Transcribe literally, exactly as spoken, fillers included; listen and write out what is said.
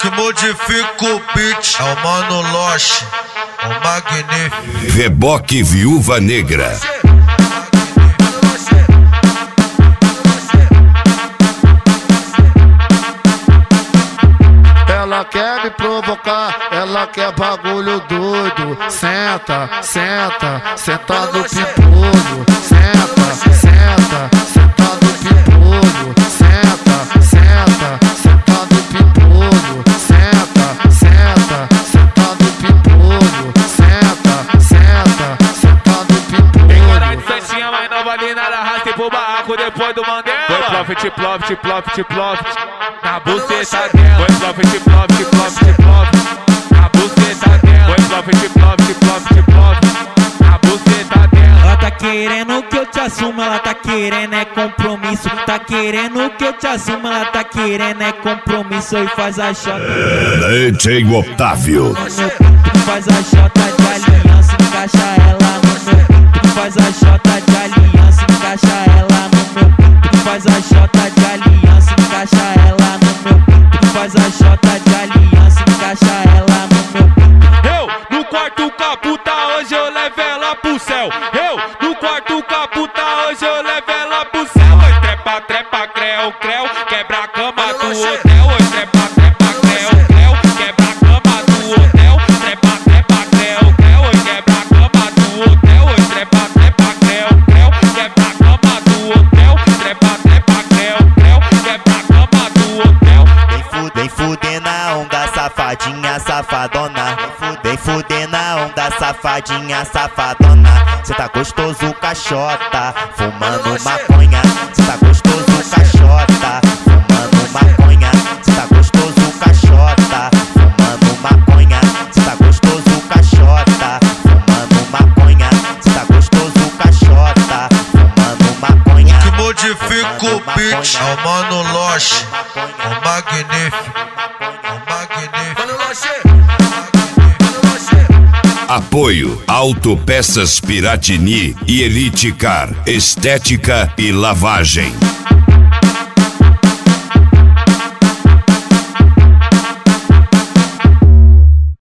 que modifica o beat é o Mano Loche, o magnífico. Reboque Viúva Negra. Ela quer me provocar, ela quer bagulho doido. Senta, senta, senta no pimpolho. Senta, senta, senta no pimpolho. Senta, senta, senta no pimpolho. Senta, senta, senta no pimpolho. Senta, senta, senta no pimpolho. Tem cara de santinha, mas não vale nada. Arrastei pro barraco depois do Mandela. Foi profit, profit, profit, profit na buceta dela. Foi profit, profit, profit, profit na buceta dela. Foi profit, profit, profit, profit na buceta dela. Ela tá querendo que eu te assuma, ela tá querendo é compromisso. Tá querendo que eu te assuma, ela tá querendo é compromisso. E faz a chota D J Otávio. no meu pinto, faz a chota de aliança, encaixa ela no meu pinto. Faz a chota de aliança, encaixa ela no meu pinto. Faz a chota de aliança, encaixa ela no meu pinto. Faz a chota de aliança, encaixa ela no meu pinto. Eu no quarto caputa, hoje eu levo ela pro céu. Eu no quarto caputa, hoje eu levo ela pro céu. Oi, trepa, trepa, creu, creu, quebra a cama do hotel. Oi, trepa, trepa, creu, creu, quebra a cama do hotel. Trepa, trepa, creu, creu, oi, quebra a cama do hotel. Oi, trepa, trepa, creu, creu, quebra a cama do hotel. Trepa, trepa, creu, creu, quebra a cama do hotel. Vem fuder, vem fuder na onda, safadinha, safadona. Vem fuder na onda, safadinha, safadona. Cê tá gostoso, caixota, fumando maconha. Cê tá gostoso, caixota, fumando maconha. Cê tá gostoso, caixota, fumando maconha. Cê tá gostoso, caixota, fumando maconha. Cê tá gostoso, caixota, fumando maconha. O que modifica o beat é o Mano Loche, o magnífico, o magnífico. Mano Loche. Apoio Autopeças Piratini e Elite Car, estética e lavagem.